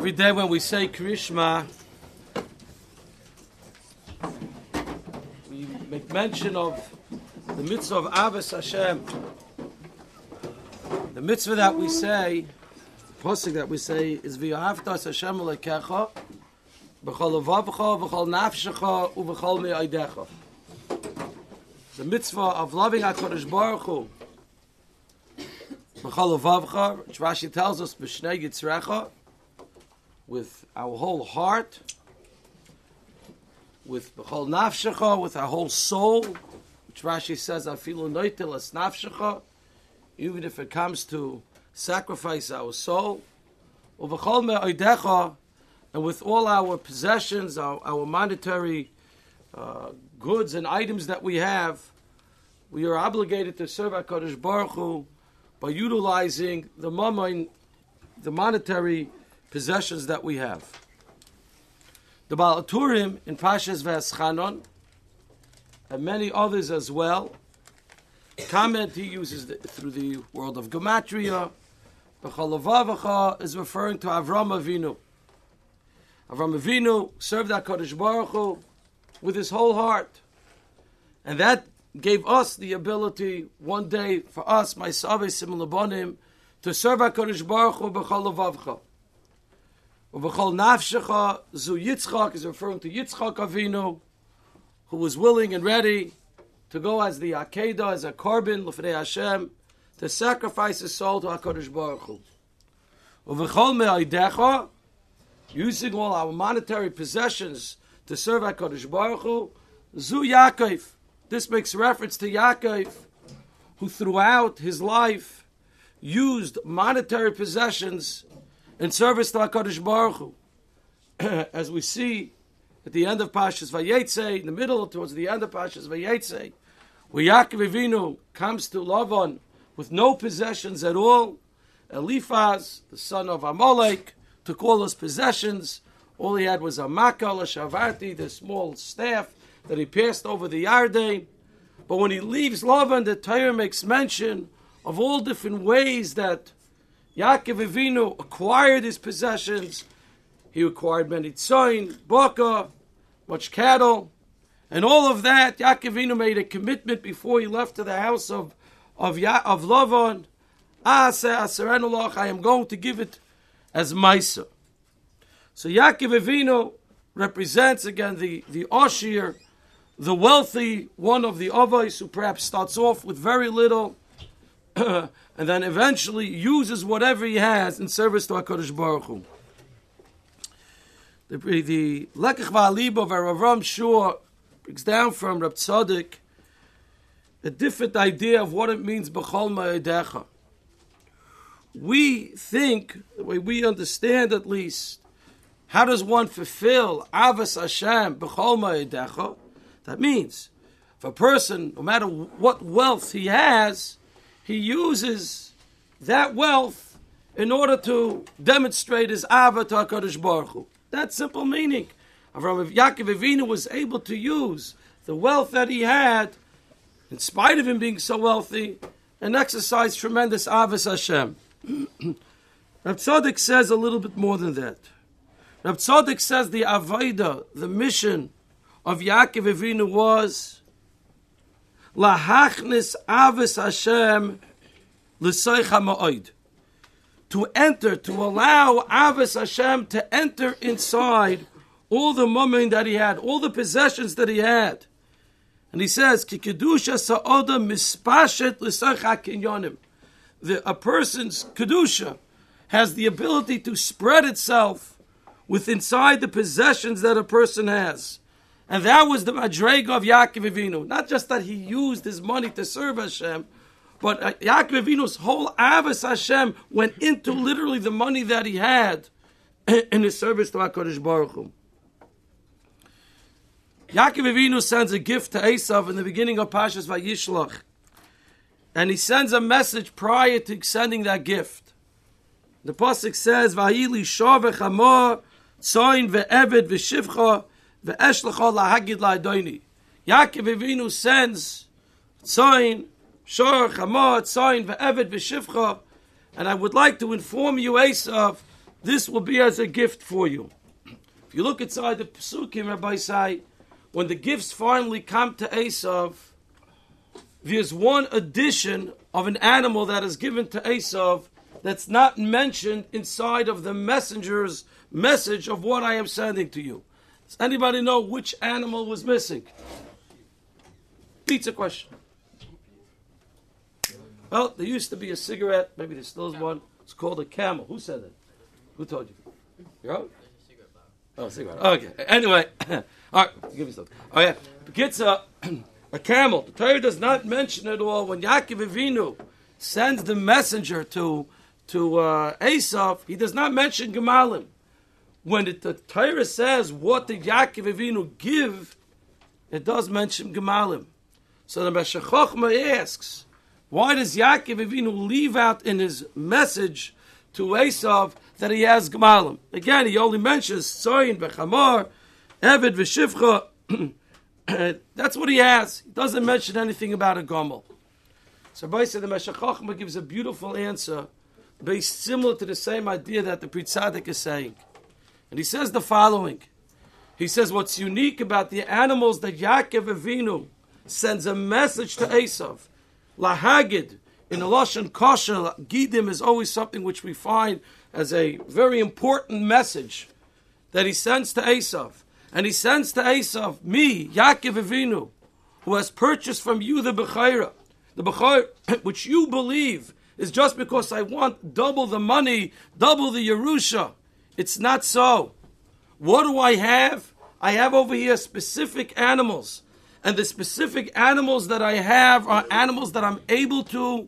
Every day when we say Krishma, we make mention of the mitzvah of Avos Hashem. The mitzvah that we say, the pasuk that we say, is V'ahavtas Hashem Elokecha b'chol levavcha v'chol nafshecha u'v'chol me'odecha. The mitzvah of loving HaKadosh Baruch Hu b'chol levavcha, which Rashi tells us b'shnei yitzrecha, with our whole heart, with b'chol nafshecha, with our whole soul, which Rashi says afilu noitel es nafshecha, even if it comes to sacrifice our soul, uv'chol me'odecha, and with all our possessions, our monetary goods and items that we have, we are obligated to serve HaKadosh Baruch Hu by utilizing the mammon, the monetary possessions that we have. The Baal HaTurim in Pashas V'eschanon, and many others as well, comment he uses through the world of Gematria. B'chol levavcha is referring to Avram Avinu. Avram Avinu served HaKadosh Baruch Hu with his whole heart. And that gave us the ability one day for us, my Savesim Labonim, to serve HaKadosh Baruch Hu b'chol levavcha. B'chol nafshecha, Zu Yitzchak is referring to Yitzchak Avinu, who was willing and ready to go as the Akedah, as a korban, l'fnei Hashem, to sacrifice his soul to HaKadosh Baruch Hu. Uv'chol me'odecha, using all our monetary possessions to serve HaKadosh Baruch Hu, Zu Yaakov. This makes reference to Yaakov, who throughout his life used monetary possessions in service to HaKadosh Baruch Hu. As we see at the end of Pashas Vayetze, in the middle towards the end of Pashas Vayetze, where Yaakov Avinu comes to Lavan with no possessions at all, Eliphaz, the son of Amalek, took all his possessions. All he had was a makal, a shavarti, the small staff that he passed over the Yarden. But when he leaves Lavan, the Torah makes mention of all different ways that Yaakov Avinu acquired his possessions. He acquired many tzoyin, baka, much cattle, and all of that. Yaakov Avinu made a commitment before he left to the house of Lavan. I am going to give it as Maisa. So Yaakov Avinu represents again the Oshir, the wealthy one of the Avos, who perhaps starts off with very little and then eventually uses whatever he has in service to HaKadosh Baruch Hu. The Lekach Va'alib of Rav Shur brings down from Rab Tzadok a different idea of what it means b'chol ma'odecha. We think, the way we understand at least, how does one fulfill Avos Hashem b'chol ma'odecha? That means, if a person, no matter what wealth he has, he uses that wealth in order to demonstrate his Ava to HaKadosh Baruch Hu. That's simple meaning. Yaakov Avinu was able to use the wealth that he had, in spite of him being so wealthy, and exercise tremendous Avos Hashem. Rab Tzadok says a little bit more than that. Rab Tzadok says the Avodah, the mission of Yaakov Avinu was lahachnis Avos Hashem l'soicha ma'od, to enter, to allow Avos Hashem to enter inside all the mammon that he had, all the possessions that he had. And he says, Ki kedusha sa'oda mispashet l'soicha kinyonim. A person's kedusha has the ability to spread itself with inside the possessions that a person has. And that was the madrega of Yaakov Avinu. Not just that he used his money to serve Hashem, but Yaakov Avinu's whole Avos Hashem went into literally the money that he had in his service to HaKadosh Baruch Hu. Yaakov Avinu sends a gift to Esav in the beginning of Pashas Vayishlach. And he sends a message prior to sending that gift. The pasuk says, "Va'ili shor v'chamor, tzoyin ve'eved v'shivcha, ve'eshlecha lahagid la'adoni." Yaakov Avinu sends tzoyin, shor, chamor, tzoyin ve'eved v'shivcha, and I would like to inform you, Esav, this will be as a gift for you. If you look inside the Pesukim, Rabbi say, when the gifts finally come to Esav, there's one addition of an animal that is given to Esav that's not mentioned inside of the messenger's message of what I am sending to you. Does anybody know which animal was missing? Pizza question. Well, there used to be a cigarette, maybe there still is one. It's called a camel. Who said that? Who told you? You're out? Oh, cigarette. Okay. Anyway, all right, give me something. Oh yeah, gets a camel. The Torah does not mention it all. When Yaakov Avinu sends the messenger to Esav, he does not mention Gemalim. When the Torah says what did Yaakov Avinu give, it does mention Gemalim. So the Meshech Chochmah asks, why does Yaakov Avinu leave out in his message to Esav that he has Gemalim? Again, he only mentions Tzoyin, V'chamor, Eved, V'shivcha. That's what he has. He doesn't mention anything about a Gomel. So basically, the Meshech Chochmah gives a beautiful answer based similar to the same idea that the Pri Tzadik is saying. And he says the following. He says what's unique about the animals that Yaakov Avinu sends a message to Esav. Lahagid, in the Lashon Kosher, Gidim is always something which we find as a very important message that he sends to Esav. And he sends to Esav, me, Yaakov Avinu, who has purchased from you the Bechayra. The Bechayra, which you believe is just because I want double the money, double the Yerusha. It's not so. What do I have? I have over here specific animals. And the specific animals that I have are animals that I'm able to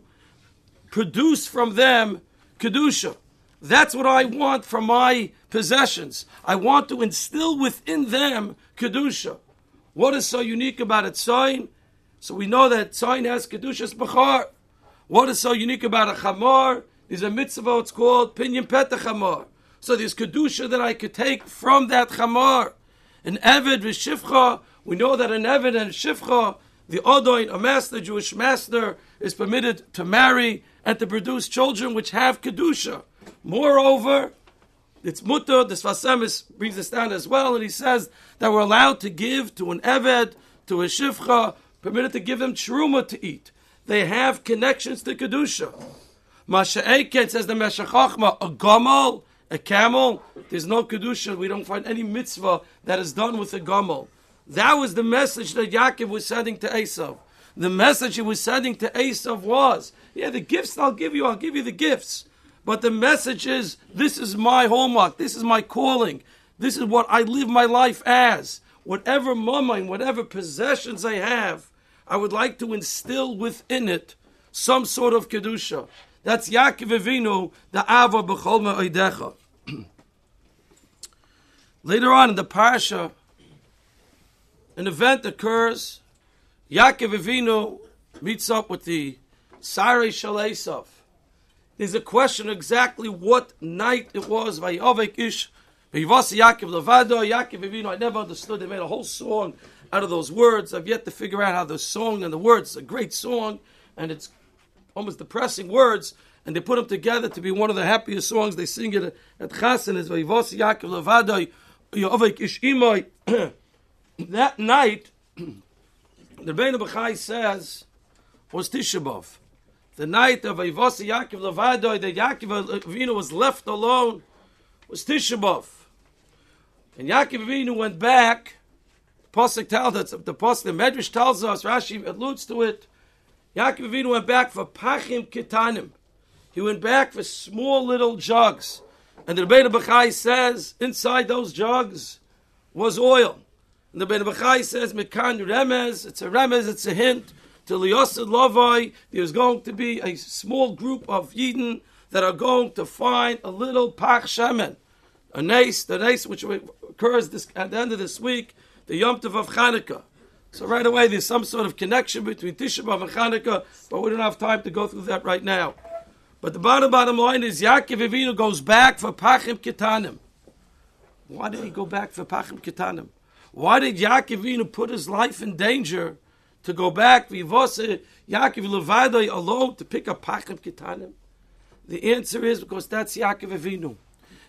produce from them Kedusha. That's what I want from my possessions. I want to instill within them Kedusha. What is so unique about a Tzoyin? So we know that Tzoyin has Kedusha's Bechar. What is so unique about a Chamor? There's a mitzvah, it's called Pinyin Petach Chamor. So there's Kedusha that I could take from that Chamor. An Eved v'Shivcha, we know that an Eved and Shivcha, the Odoin, a master, Jewish master, is permitted to marry and to produce children which have Kedusha. Moreover, it's Mutter, the Sfas Emes brings this down as well, and he says that we're allowed to give to an Eved, to a Shivcha, permitted to give them Truma to eat. They have connections to Kedusha. Masha'eken, says the Meshech Chochmah, a Gomel, a camel, there's no Kedusha. We don't find any mitzvah that is done with a Gomel. That was the message that Yaakov was sending to Esav. The message he was sending to Esav was, yeah, the gifts I'll give you the gifts. But the message is, this is my hallmark, this is my calling, this is what I live my life as. Whatever moment, whatever possessions I have, I would like to instill within it some sort of Kedusha. That's Yaakov Avinu, the Ava B'chol Me'odecha. Later on in the Parsha, an event occurs. Yaakov Avinu meets up with the Sarei Shel Esav. There's a question exactly what night it was. Vayovek ish, vayivasi Yaakov levado. Yaakov Avinu, I never understood. They made a whole song out of those words. I've yet to figure out how the song and the words, it's a great song, and it's almost depressing words, and they put them together to be one of the happiest songs. They sing it at Chasen, is Vayivasi Yaakov levado, Yovek ish imoy. That night, the Rebbeinu Bachai says, was Tisha B'Av. The night of Vayivasi Yaakov levado, that Yaakov Avinu was left alone, was Tisha B'Av. And Yaakov Avinu went back. Pasuk tells us, the Medrash tells us, Rashi alludes to it. Yaakov Avinu went back for pachim ketanim. He went back for small little jugs. And the Rebbeinu Bachai says, inside those jugs was oil. And the Rebbeinu Bachai says, Mekan remez, it's a hint, to Liyosid Lavai, there's going to be a small group of Yidden that are going to find a little Pach Shemen, the nace which occurs at the end of this week, the Yom Tov of Chanukah. So right away there's some sort of connection between Tisha B'Av and Chanukah, but we don't have time to go through that right now. But the bottom line is Yaakov Avinu goes back for Pachim Ketanim. Why did he go back for Pachim Ketanim? Why did Yaakov Avinu put his life in danger to go back, V'yivose Yaakov Levado alone to pick up Pachim Ketanim? The answer is because that's Yaakov Avinu.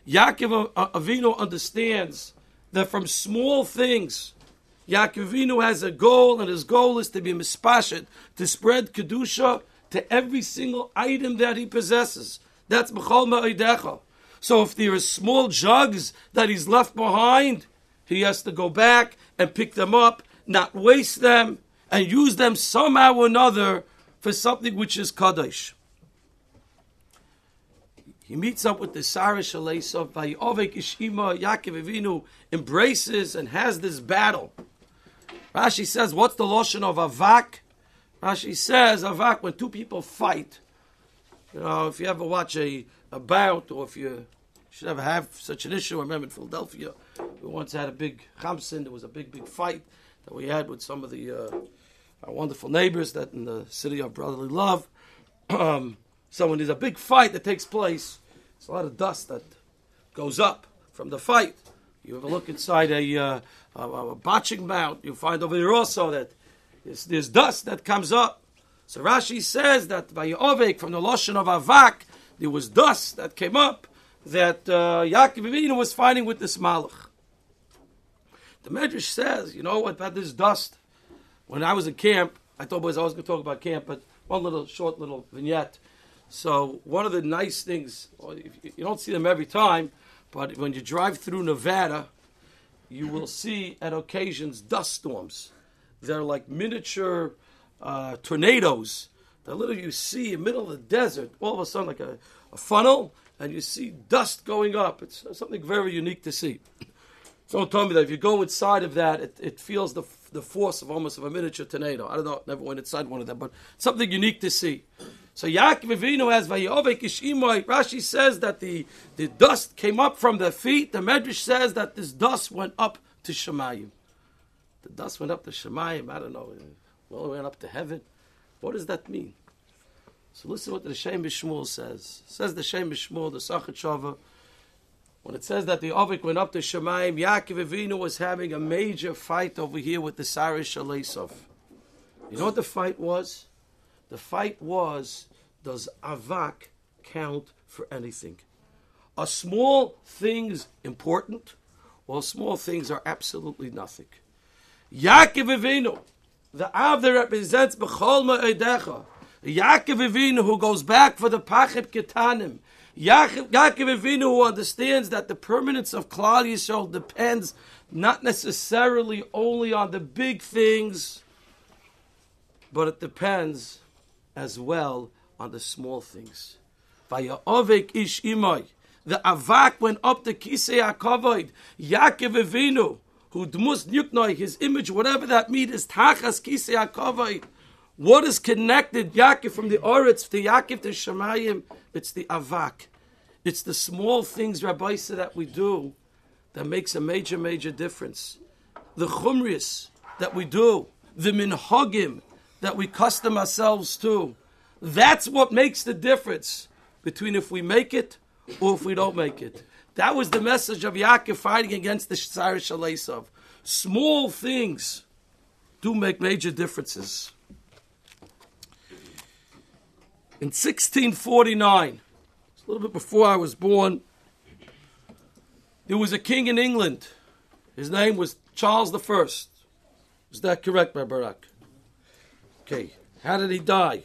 Yaakov Avinu understands that from small things, Yaakov Avinu has a goal, and his goal is to be mispashet, to spread kedusha to every single item that he possesses. That's b'chol ma'odecha. So if there are small jugs that he's left behind, he has to go back and pick them up, not waste them, and use them somehow or another for something which is kadosh. He meets up with the Sarah Shaleisov, Vayovek Ishima, Yaakov Avinu embraces and has this battle. Rashi says, what's the lotion of avak? Rashi says, avak, when two people fight. You know, if you ever watch a bout, or if you should ever have such an issue, I remember in Philadelphia, we once had a big chamsin, there was a big fight that we had with some of the our wonderful neighbors that in the city of brotherly love. So when there's a big fight that takes place, there's a lot of dust that goes up from the fight. You ever look inside a botching mount, you find over there also that there's dust that comes up. So Rashi says that by Ovek, from the Lashon of Avak, there was dust that came up that Yaakov Avinu was fighting with this Malach. The Medrash says, you know what, about this dust? When I was in camp, I thought I was going to talk about camp, but one short little vignette. So one of the nice things, you don't see them every time, but when you drive through Nevada, you will see at occasions dust storms. They're like miniature tornadoes that literally you see in the middle of the desert, all of a sudden like a funnel, and you see dust going up. It's something very unique to see. Someone told me that if you go inside of that, it feels the force of almost of a miniature tornado. I don't know, never went inside one of them, but something unique to see. So Yaakov Avinu has Vayovek Ishimoy. Rashi says that the dust came up from their feet. The Medrash says that this dust went up to Shemayim. The dust went up to Shemayim. I don't know. Well, it went up to heaven. What does that mean? So listen what the Shem B'Shmuel says. It says the Shem B'Shmuel, the Sachet Shava, when it says that the Ovik went up to Shemayim, Yaakov Avinu was having a major fight over here with the Sarah Shaleisov. You know what the fight was? The fight was, does avak count for anything? Are small things important, or small things are absolutely nothing? Yaakov Avinu, the Av that represents B'chol Ma'odecha, Yaakov Avinu who goes back for the Pachet Ketanim, Yaakov Avinu who understands that the permanence of Klal Yisrael depends not necessarily only on the big things, but it depends as well on the small things. Vayovek ish imay. The avak went up to Kisei HaKavod. Yaakov Avinu, who dmus nuknoi, his image, whatever that means, is tachas Kisei HaKavod. What is connected Yaakov from the Oretz to Yaakov to Shemayim? It's the avak. It's the small things, Rabbi said, that we do that makes a major difference. The chumris that we do, the minhagim that we custom ourselves to. That's what makes the difference between if we make it or if we don't make it. That was the message of Yaakov fighting against the Sarah Shaleisov. Small things do make major differences. In 1649, a little bit before I was born, there was a king in England. His name was Charles I. Is that correct, Barak? Okay, how did he die?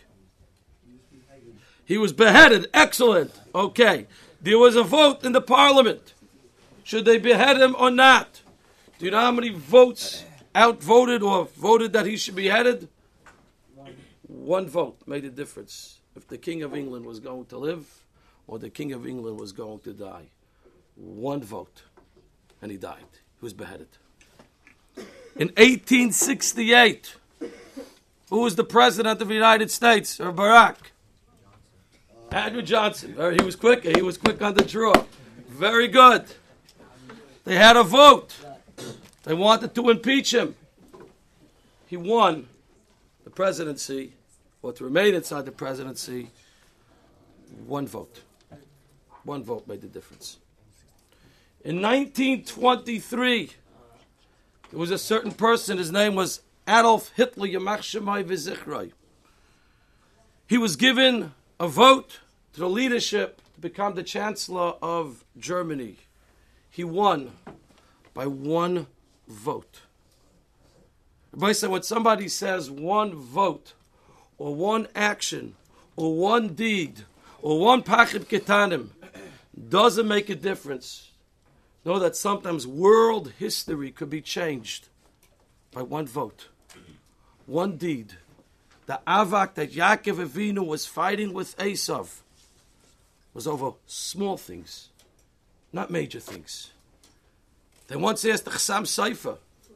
He was beheaded. Excellent. Okay, there was a vote in the parliament. Should they behead him or not? Do you know how many votes outvoted or voted that he should be beheaded? One vote made a difference. If the King of England was going to live or the King of England was going to die. One vote. And he died. He was beheaded. In 1868, who was the president of the United States, or Barack? Andrew Johnson. He was quick. He was quick on the draw. Very good. They had a vote. They wanted to impeach him. He won the presidency, or to remain inside the presidency. One vote. One vote made the difference. In 1923, there was a certain person. His name was Adolf Hitler, Yamach Shemai V'Zichrei. He was given a vote to the leadership, to become the Chancellor of Germany. He won by one vote. Rabbi said, when somebody says one vote, or one action, or one deed, or one pachib ketanim, doesn't make a difference. Know that sometimes world history could be changed by one vote, one deed. The avak that Yaakov Avinu was fighting with Esav was over small things, not major things. They once asked the Chassam Sofer,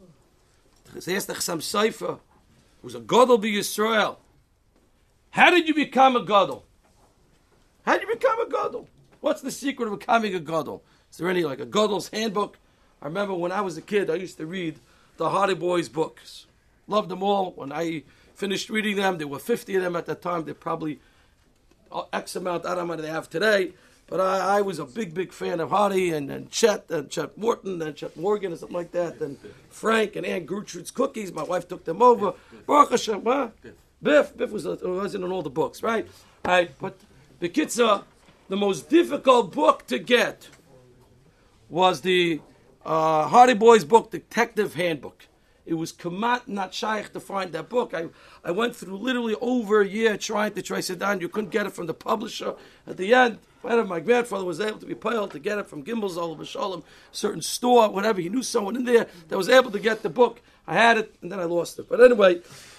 who was a Gadol b'Yisrael, how did you become a Gadol? How did you become a Gadol? What's the secret of becoming a Gadol? Is there any, like a Gadol's handbook? I remember when I was a kid, I used to read the Hardy Boys books. Loved them all. When I finished reading them, there were 50 of them at that time. They're probably X amount, I don't know what they have today. But I was a big fan of Hardy and Chet Morton and Chet Morgan and something like that. And Frank and Aunt Gertrude's Cookies. My wife took them over. Baruch Hashem, huh? Biff wasn't in all the books, right? Right. But the Kitzah, the most difficult book to get was the Hardy Boys book, Detective Handbook. It was kamat not shaykh to find that book. I went through literally over a year trying to trace it down. You couldn't get it from the publisher. At the end, my grandfather was able to be piled to get it from Gimbel's Olam B'Shalom, certain store, whatever. He knew someone in there that was able to get the book. I had it, and then I lost it. But anyway,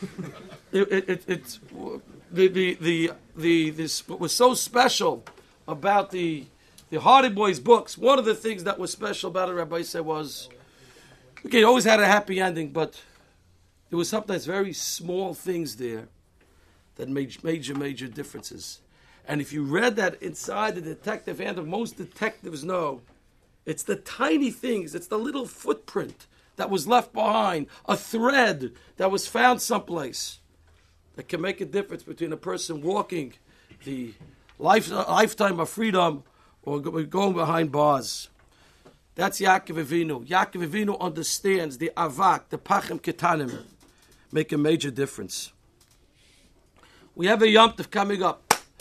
what was so special about the Hardy Boys books. One of the things that was special about it, Rabbi said, was, okay, it always had a happy ending, but there was sometimes very small things there that made major differences. And if you read that inside the detective handbook, most detectives know it's the tiny things, it's the little footprint that was left behind, a thread that was found someplace that can make a difference between a person walking the lifetime of freedom or going behind bars. That's Yaakov Avinu. Yaakov Avinu understands the avak, the pachim ketanim, make a major difference. We have a Yom Tov coming up.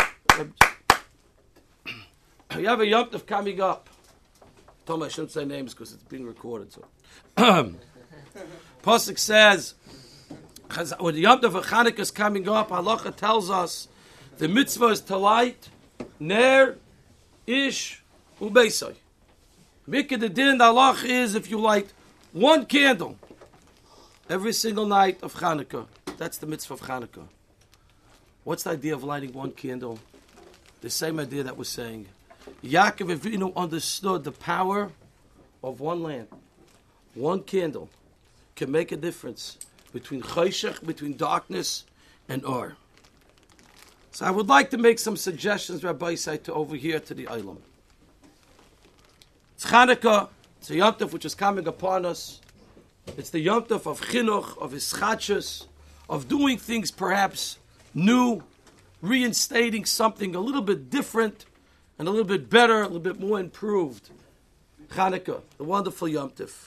We have a Yom Tov coming up. I told me I shouldn't say names because it's being recorded. So, Pasuk says, when the Yom Tov of Chanukah is coming up, Halacha tells us the mitzvah is to light ner, ish, ubeisai. Mikra the din, the halacha is if you light one candle every single night of Chanukah. That's the mitzvah of Chanukah. What's the idea of lighting one candle? The same idea that we're saying. Yaakov Avinu understood the power of one lamp, one candle, can make a difference between chayshech, between darkness and or. So I would like to make some suggestions, Rabbi Say, to over here to the Eilam. It's Chanukah, it's a Yom Tov which is coming upon us. It's the Yom Tov of chinuch, of ischachus, of doing things perhaps new, reinstating something a little bit different and a little bit better, a little bit more improved. Chanukah, the wonderful Yom Tov.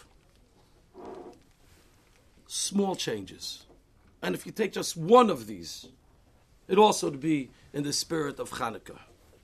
Small changes. And if you take just one of these, it also to be in the spirit of Chanukah.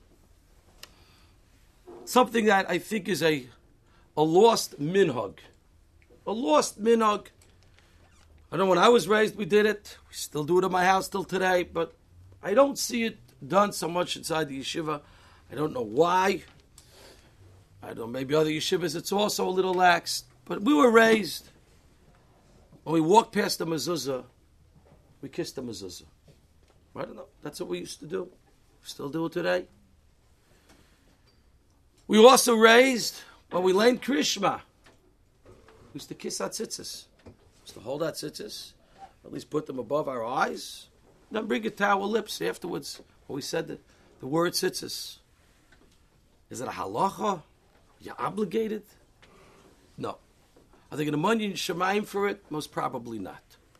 Something that I think is a lost minhag. A lost minhag. I know when I was raised we did it. We still do it in my house till today, but I don't see it done so much inside the yeshiva. I don't know why. I don't know, maybe other yeshivas it's also a little lax. But we were raised, when we walked past the mezuzah, we kissed the mezuzah. I don't know. That's what we used to do. We still do it today. We were also raised, when we learned Krishma, we used to kiss our tzitzis. We used to hold our tzitzis, at least put them above our eyes, then bring it to our lips afterwards. When we said the word tzitzis. Is it a halacha? You're obligated? No. Are they going to money in Shemayim for it? Most probably not.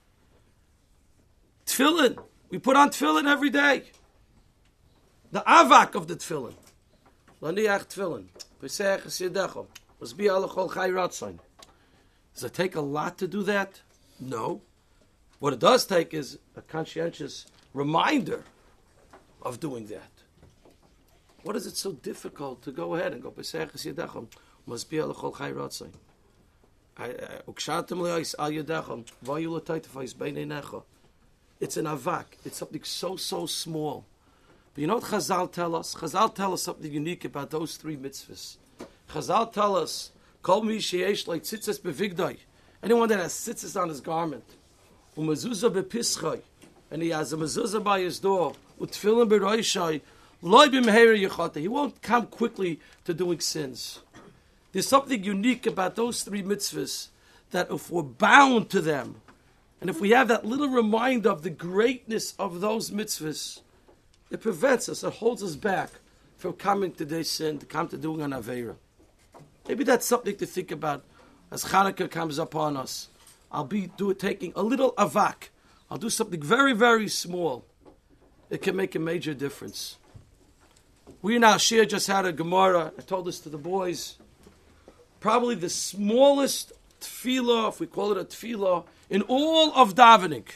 Tefillin. We put on tefillin every day. The avak of the tefillin. Laniach tefillin. V'seich esidecho. L'sbi alachol chai ratzon. Does it take a lot to do that? No. What it does take is a conscientious reminder of doing that. What is it so difficult to go ahead and go Peseches Yedechem? Must be Alechol Chai Ratzai. Ukshatem le'ais al Yedechem. Vayu l'taytefais b'nei necha. It's an avak. It's something so small. But you know what Chazal tell us? Chazal tell us something unique about those three mitzvahs. Chazal tell us, Kol mi sheyesh like tzitzes bevigdai. Anyone that has tzitzes on his garment. Umezuzah bepischai. And he has a mezuzah by his door. Utfilin b'roishai. Loi b'meher yechata. He won't come quickly to doing sins. There's something unique about those three mitzvahs that if we're bound to them, and if we have that little reminder of the greatness of those mitzvahs, it prevents us, it holds us back from coming to this sin, to come to doing an Aveira. Maybe that's something to think about as Chanukah comes upon us. I'll be taking a little avak. I'll do something very small. It can make a major difference. We in our shir just had a Gemara. I told this to the boys. Probably the smallest tefillah, if we call it a tefillah, in all of davening,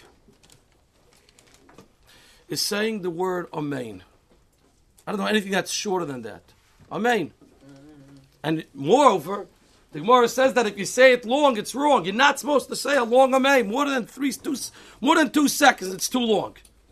is saying the word Amen. I don't know anything that's shorter than that. Amen. And moreover, the Gemara says that if you say it long, it's wrong. You're not supposed to say a long Amen. More than 2 seconds, it's too long.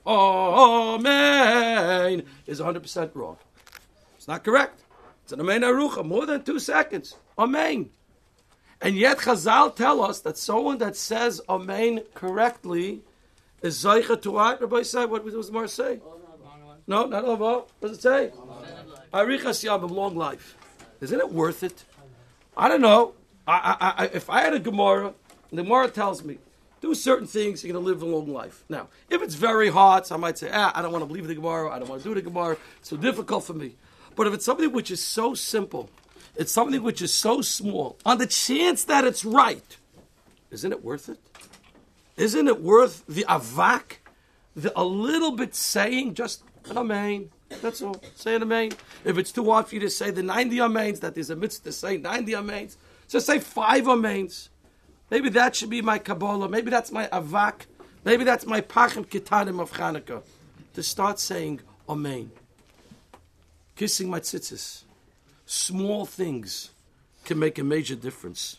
Amen is 100% wrong. It's not correct. It's an Amen Arucha. More than 2 seconds. Amen. And yet Chazal tell us that someone that says Amen correctly is Zaycha to what? Rabbi said, what does the Gemara say? No, not Lava. What does it say? Arichas Yamim, long life. Isn't it worth it? I don't know. If I had a Gemara, and the Gemara tells me, do certain things, you're going to live a long life. Now, if it's very hard, so I might say, I don't want to believe the Gemara, I don't want to do the Gemara, it's so difficult for me. But if it's something which is so simple, it's something which is so small, on the chance that it's right, isn't it worth it? Isn't it worth the avak, a little bit saying just an Amen? That's all. Say an Amen. If it's too hard for you to say the 90 Amens, that there's a mitzvah to say 90 Amens, so say 5 Amens. Maybe that should be my Kabbalah. Maybe that's my avak. Maybe that's my pachim kitanim of Chanukah. To start saying Amen. Kissing my tzitzis. Small things can make a major difference.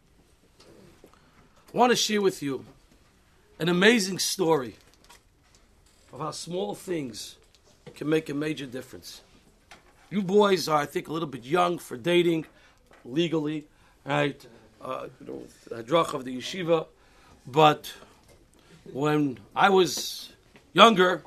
I want to share with you an amazing story of how small things can make a major difference. You boys are, I think, a little bit young for dating legally, right? Hadrach of the yeshiva. But when I was younger,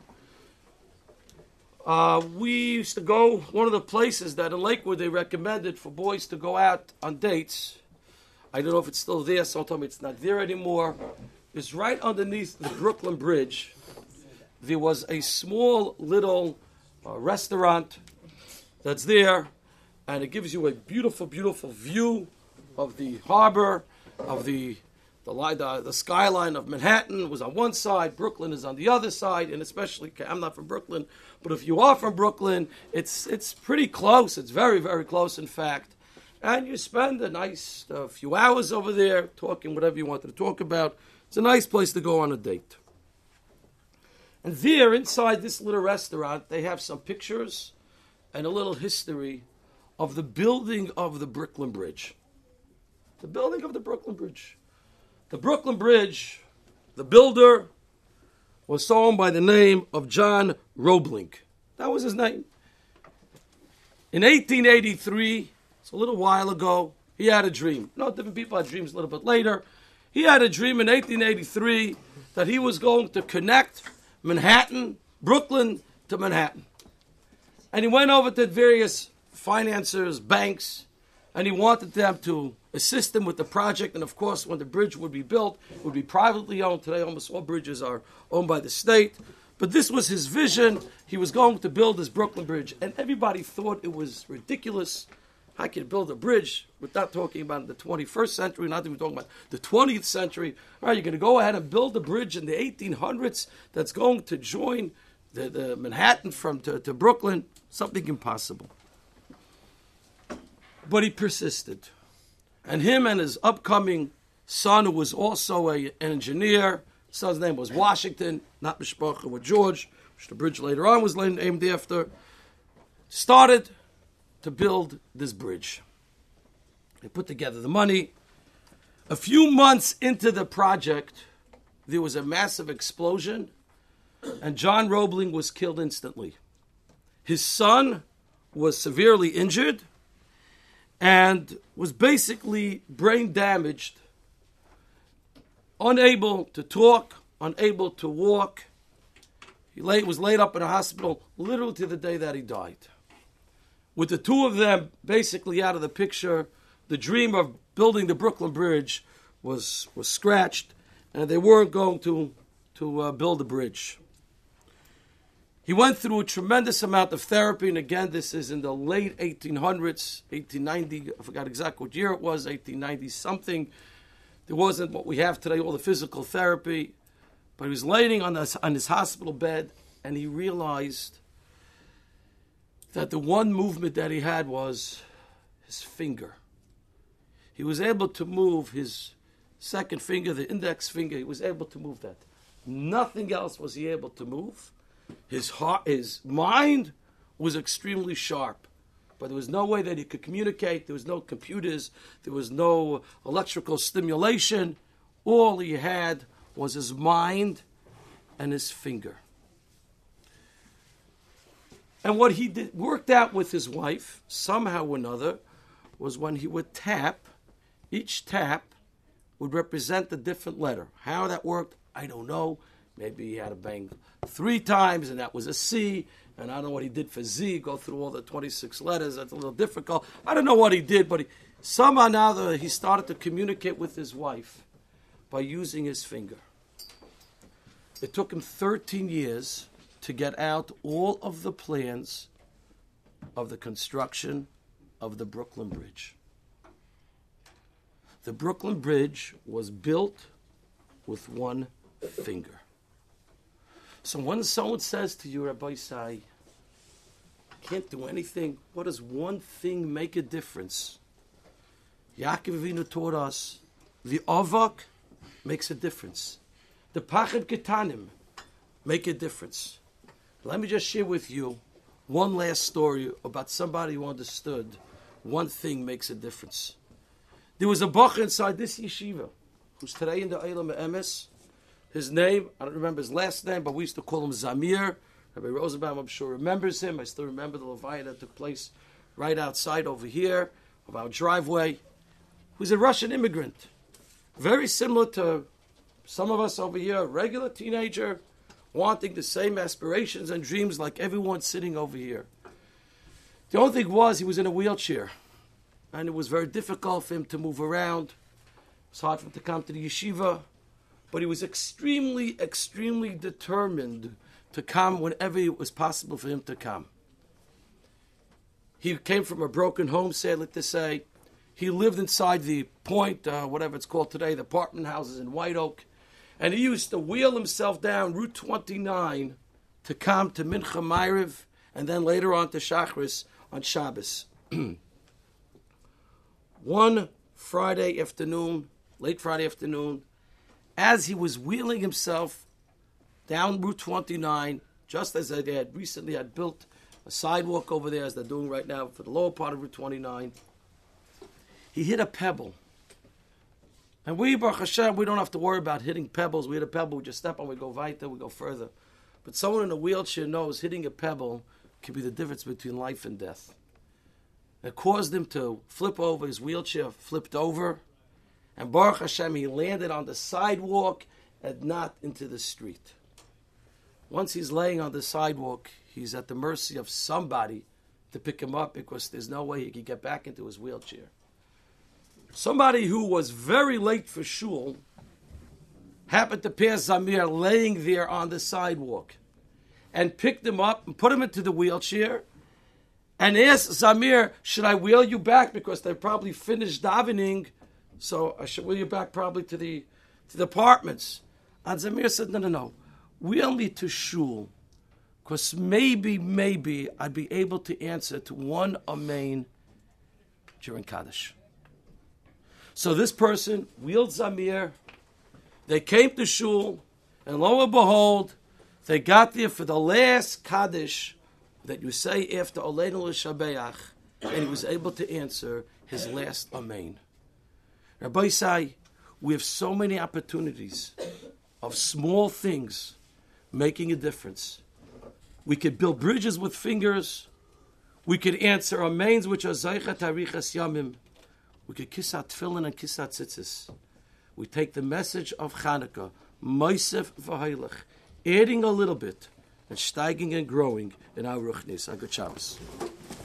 we used to go, one of the places that in Lakewood they recommended for boys to go out on dates. I don't know if it's still there, someone told me it's not there anymore. It's right underneath the Brooklyn Bridge. There was a small little restaurant that's there, and it gives you a beautiful view of the harbor, of the skyline of Manhattan was on one side, Brooklyn is on the other side, and especially, I'm not from Brooklyn, but if you are from Brooklyn, it's pretty close. It's very close, in fact. And you spend a nice few hours over there talking whatever you wanted to talk about. It's a nice place to go on a date. And there, inside this little restaurant, they have some pictures and a little history of the building of the Brooklyn Bridge. The building of the Brooklyn Bridge. The Brooklyn Bridge, the builder, was someone by the name of John Roebling. That was his name. In 1883, it's a little while ago, he had a dream. No, different people had dreams a little bit later. He had a dream in 1883 that he was going to connect Manhattan, Brooklyn to Manhattan. And he went over to various financiers, banks, and he wanted them to assist him with the project. And of course, when the bridge would be built, it would be privately owned. Today, almost all bridges are owned by the state. But this was his vision. He was going to build this Brooklyn Bridge. And everybody thought it was ridiculous. How can you build a bridge without talking about the 21st century, not even talking about the 20th century? All right, you're going to go ahead and build a bridge in the 1800s that's going to join the Manhattan to Brooklyn. Something impossible. But he persisted. And him and his upcoming son, who was also an engineer, his son's name was Washington, not Mishpacha with George, which the bridge later on was named after. started to build this bridge. They put together the money. A few months into the project, there was a massive explosion, and John Roebling was killed instantly. His son was severely injured and was basically brain damaged, unable to talk, unable to walk. He was laid up in a hospital literally to the day that he died. With the two of them basically out of the picture, the dream of building the Brooklyn Bridge was scratched, and they weren't going to build a bridge. He went through a tremendous amount of therapy, and again, this is in the late 1800s, 1890, I forgot exactly what year it was, 1890 something. There wasn't what we have today, all the physical therapy, but he was laying on his hospital bed, and he realized that the one movement that he had was his finger. He was able to move his second finger, the index finger, he was able to move that. Nothing else was he able to move. His mind was extremely sharp, but there was no way that he could communicate. There was no computers. There was no electrical stimulation. All he had was his mind and his finger. And what he did, worked out with his wife, somehow or another, was when he would tap, each tap would represent a different letter. How that worked, I don't know. Maybe he had to bang 3 times, and that was a C. And I don't know what he did for Z, go through all the 26 letters. That's a little difficult. I don't know what he did, but somehow now he started to communicate with his wife by using his finger. It took him 13 years to get out all of the plans of the construction of the Brooklyn Bridge. The Brooklyn Bridge was built with one finger. So when someone says to you, Rabbi Isai, can't do anything, what does one thing make a difference? Yaakov Avinu taught us, the avak makes a difference. The pachad ketanim make a difference. Let me just share with you one last story about somebody who understood one thing makes a difference. There was a bach inside this yeshiva who's today in the Eilam Emes. His name, I don't remember his last name, but we used to call him Zamir. Rabbi Rosenbaum, I'm sure, remembers him. I still remember the Levaya that took place right outside over here of our driveway. Who's a Russian immigrant. Very similar to some of us over here, a regular teenager, wanting the same aspirations and dreams like everyone sitting over here. The only thing was he was in a wheelchair, and it was very difficult for him to move around. It was hard for him to come to the yeshiva. But he was extremely, extremely determined to come whenever it was possible for him to come. He came from a broken home, sadly to say. He lived inside the Point, whatever it's called today, the apartment houses in White Oak. And he used to wheel himself down Route 29 to come to Mincha Ma'ariv, and then later on to Shachris on Shabbos. One Friday afternoon, late Friday afternoon, as he was wheeling himself down Route 29, just as they had recently built a sidewalk over there, as they're doing right now for the lower part of Route 29, he hit a pebble. And we, Baruch Hashem, we don't have to worry about hitting pebbles. We hit a pebble, we just step on, we go weiter, we go further. But someone in a wheelchair knows hitting a pebble can be the difference between life and death. It caused him to flip over, his wheelchair flipped over, and Baruch Hashem, he landed on the sidewalk and not into the street. Once he's laying on the sidewalk, he's at the mercy of somebody to pick him up because there's no way he could get back into his wheelchair. Somebody who was very late for shul happened to pass Zamir laying there on the sidewalk and picked him up and put him into the wheelchair and asked Zamir, should I wheel you back because they probably finished davening, so I should wheel you back probably to the apartments. And Zamir said, no. Wheel me to shul, because maybe I'd be able to answer to one amen during Kaddish. So this person wheeled Zamir. They came to shul, and lo and behold, they got there for the last Kaddish that you say after Aleinu L'Shabeach, and he was able to answer his last Amen. Rabbi Isai, we have so many opportunities of small things making a difference. We could build bridges with fingers. We could answer Amens, which are Zaycha Tarichas Yamim. We could kiss our tefillin and kiss our tzitzis. We take the message of Chanukah, Moisef v'Heilich, adding a little bit and steiging and growing in our Ruchnis. Good Shabbos.